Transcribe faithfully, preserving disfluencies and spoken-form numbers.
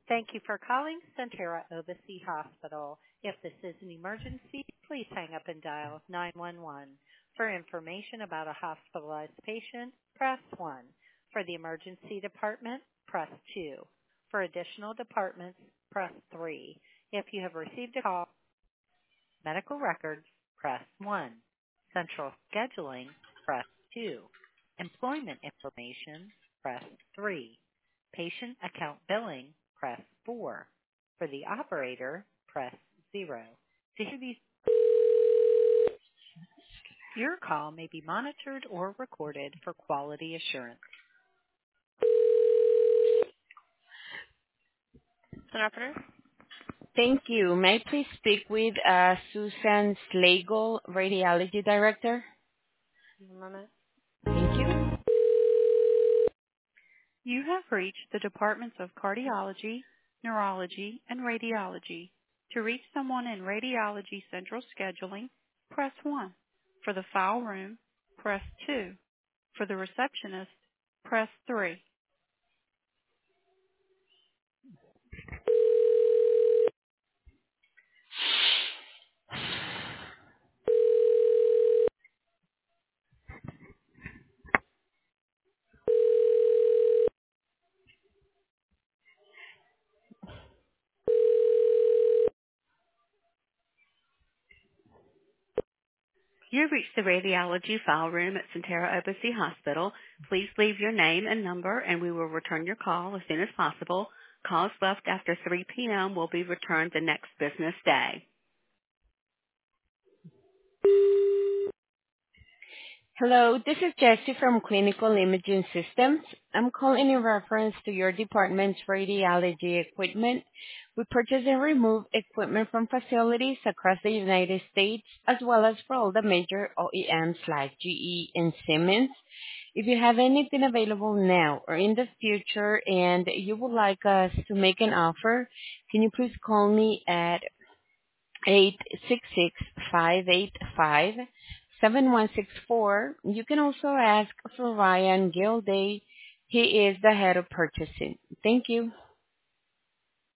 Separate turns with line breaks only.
Thank you for calling Centera Obice Hospital. If this is an emergency, please hang up and dial nine one one. For information about a hospitalized patient, press one. For the emergency department, press two. For additional departments, press three. If you have received a call, medical records, press one. Central scheduling, press two. Employment information, press three. Patient account billing, press four. For the operator, press zero. To hear these, your call may be monitored or recorded for quality assurance. Good afternoon.
Thank you. May I please speak with uh, Susan Slagle, Radiology Director?
One moment.
Thank you.
You have reached the Departments of Cardiology, Neurology, and Radiology. To reach someone in Radiology Central Scheduling, press one. For the file room, press two. For the receptionist, press three. You've reached the radiology file room at Centera Obice Hospital. Please leave your name and number, and we will return your call as soon as possible. Calls left after three p.m. will be returned the next business day.
Hello, this is Jessie from Clinical Imaging Systems. I'm calling in reference to your department's radiology equipment. We purchase and remove equipment from facilities across the United States, as well as for all the major O E Ms like G E and Siemens. If you have anything available now or in the future and you would like us to make an offer, can you please call me at eight six six, five eight five, seven one six four. You can also ask for Ryan Gilday. He is the head of purchasing. Thank you.